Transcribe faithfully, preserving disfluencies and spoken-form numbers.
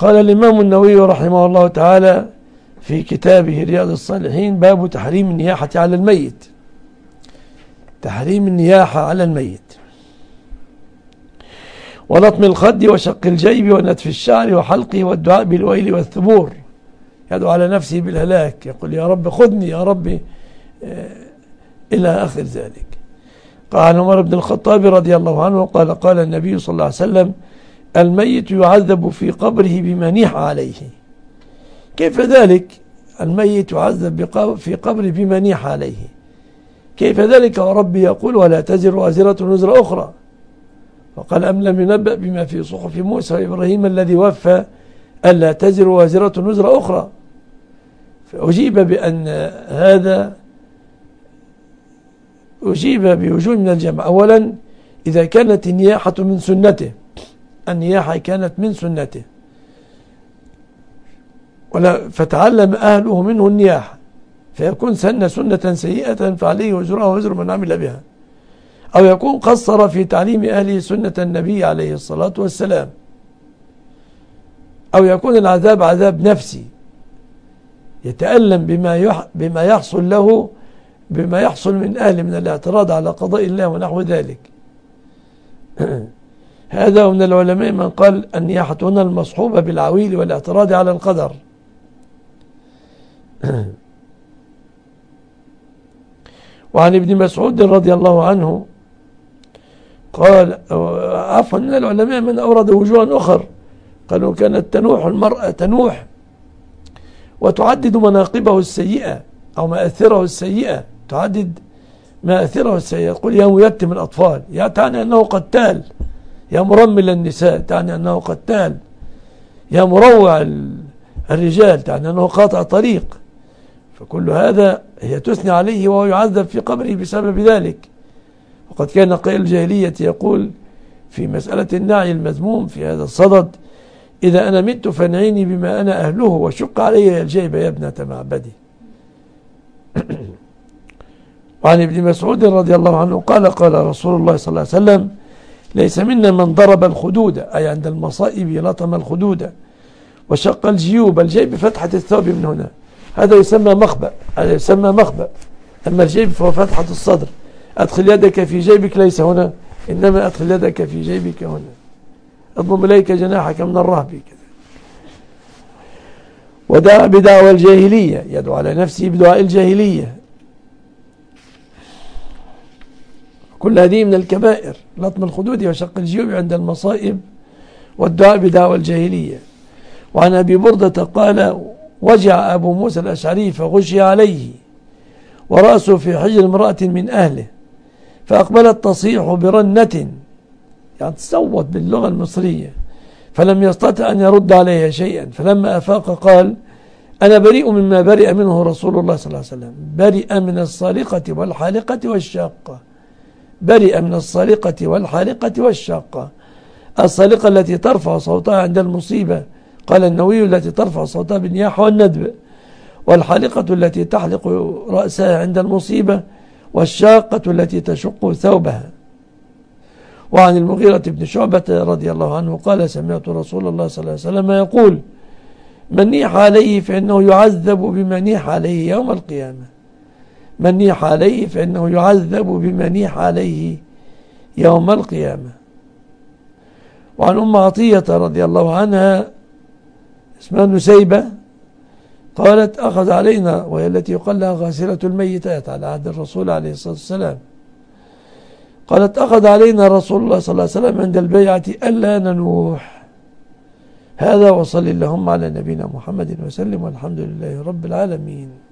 قال الإمام النووي رحمه الله تعالى في كتابه رياض الصالحين: باب تحريم النياحة على الميت. تحريم النياحة على الميت، ولطم الخد وشق الجيب ونتف الشعر وحلقه والدعاء بالويل والثبور، يدعو على نفسه بالهلاك، يقول يا رب خذني يا رب إلى آخر ذلك. قال عمر بن الخطاب رضي الله عنه قال قال النبي صلى الله عليه وسلم: الميت يعذب في قبره بما نيح عليه. كيف ذلك؟ الميت يعذب في قبره بما نيح عليه، كيف ذلك وربي يقول: ولا تزر وازرة وزر أخرى. فقال: أم لم ينبأ بما في صحف موسى وإبراهيم الذي وفى ألا تزر وازرة وزر أخرى. فأجيب بأن هذا أجيب بوجوه من الجمع. أولا، إذا كانت النياحة من سنته، النياحة كانت من سنته ولا فتعلم أهله منه النياحة فيكون سن سنة سيئة فعليه وزرها وزر من عمل بها، أو يكون قصر في تعليم أهله سنة النبي عليه الصلاة والسلام، أو يكون العذاب عذاب نفسي يتألم بما بما يحصل له بما يحصل من أهله من الاعتراض على قضاء الله ونحو ذلك. هذا من العلماء من قال النياحة هنا المصحوبة بالعويل والاعتراض على القدر. وعن ابن مسعود رضي الله عنه قال، عفوا، من العلماء من أورد وجوها أخر، قالوا كانت تنوح المرأة تنوح وتعدد مناقبه السيئة أو مآثره السيئة، تعدد مآثره السيئة، يقول يا ميتم الأطفال، يا تعني أنه قتال، يا مرمل النساء تعني أنه قتال، يا مروع الرجال تعني أنه قاطع طريق. فكل هذا هي تثني عليه وهو يعذب في قبره بسبب ذلك. وقد كان قائل الجاهلية يقول في مسألة النعي المذموم في هذا الصدد: إذا أنا مت فانعيني بما أنا أهله وشق علي الجيب يا ابنة معبدي. وعن ابن مسعود رضي الله عنه قال قال رسول الله صلى الله عليه وسلم: ليس منا من ضرب الخدود، أي عند المصائب لطم الخدود، وشق الجيوب، الجيب بفتحة الثوب من هنا، هذا يسمى مخبأ، هذا يسمى مخبأ. أما الجيب فهو فتحة الصدر، أدخل يدك في جيبك ليس هنا، إنما أدخل يدك في جيبك هنا، اضم إليك جناحك من الرهب كذا. ودعا بدعوى الجاهلية، يدعو على نفسه بدعاء الجاهلية، كل هذه من الكبائر، لطم الخدود وشق الجيوب عند المصائب والدعاء بدعوى الجاهلية. وعن أبي بردة قال: وجع أبو موسى الأشعري فغشي عليه ورأسه في حجر امرأة من أهله، فأقبلت تصيح برنة، يعني تصوت باللغة المصرية، فلم يستطع أن يرد عليها شيئا، فلما أفاق قال: أنا بريء مما برئ منه رسول الله صلى الله عليه وسلم، برئ من الصالقة والحالقة والشاقة، برئ من الصالقة والحالقة والشاقة. الصالقة التي ترفع صوتها عند المصيبة، قال النووي التي ترفع صوتها بالنياحة والندب، والحالقة التي تحلق رأسها عند المصيبة، والشاقة التي تشق ثوبها. وعن المغيرة بن شعبة رضي الله عنه قال: سمعت رسول الله صلى الله عليه وسلم يقول: من نيح عليه فإنه يعذب بما نيح عليه يوم القيامة، من نيح عليه فإنه يعذب بما نيح عليه يوم القيامة. وعن أم عطية رضي الله عنها اسمها نسيبة قالت: أخذ علينا، وهي التي يقال لها غاسلة الميتات على عهد الرسول عليه الصلاة والسلام، قالت: أخذ علينا رسول الله صلى الله عليه وسلم عند البيعة ألا ننوح. هذا، وصل اللهم على نبينا محمد وسلم، والحمد لله رب العالمين.